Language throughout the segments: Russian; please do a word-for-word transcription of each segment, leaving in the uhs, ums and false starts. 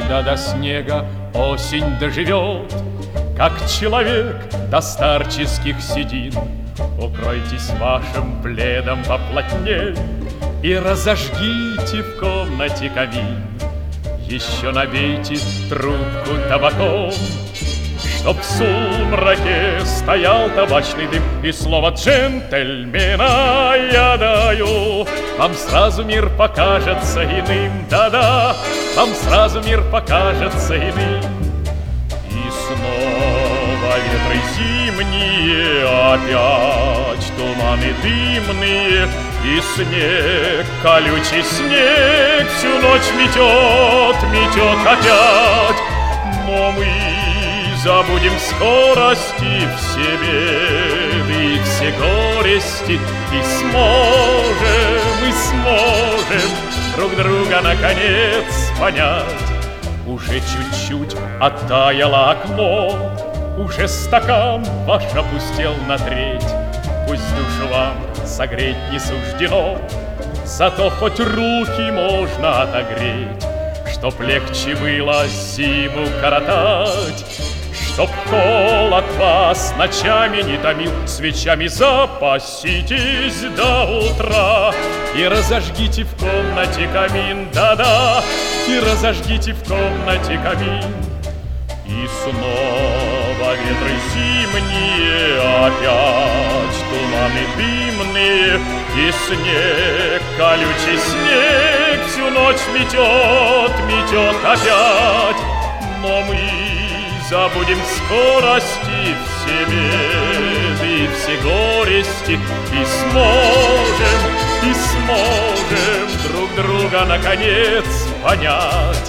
когда до снега осень доживет, как человек до старческих седин. Укройтесь вашим пледом поплотнее и разожгите в комнате камин. Еще набейте трубку табаком, чтоб в сумраке стоял табачный дым. И слово джентльмена я даю, вам сразу мир покажется иным. Да-да, вам сразу мир покажется иным. И снова ветры зимние, опять туманы дымные, и снег, колючий снег, всю ночь метет, метет опять. Но мы забудем скорости все беды и все горести, и сможем, и сможем друг друга наконец понять. Уже чуть-чуть оттаяло окно, уже стакан ваш опустел на треть. Пусть душу вам согреть не суждено, зато хоть руки можно отогреть, чтоб легче было зиму коротать, чтоб холод вас ночами не томил. Свечами запаситесь до утра и разожгите в комнате камин. Да-да, и разожгите в комнате камин. И снова ветры зимние, опять туманы дымные, и снег, колючий снег, всю ночь метет, метет опять. Но мы забудем скорости все беды и все горести, и сможем, и сможем друг друга наконец понять.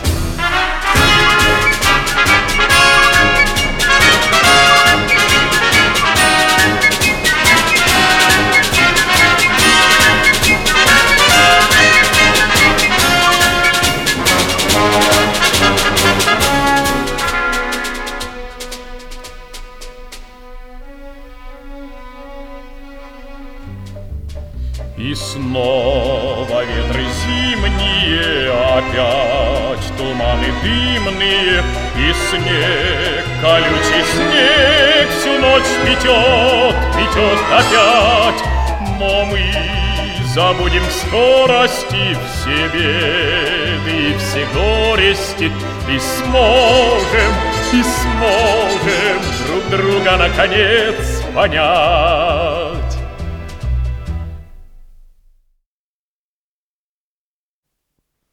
И снова ветры зимние, опять туманы дымные, и снег, колючий снег, всю ночь метет, метет опять. Но мы забудем скорости все беды и все горести, и сможем, и сможем друг друга наконец понять.